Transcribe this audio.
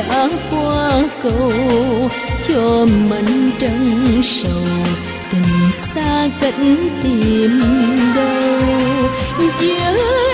đã qua cầu cho mảnh trăng sầu, tình xa cách tìm đâu. Giờ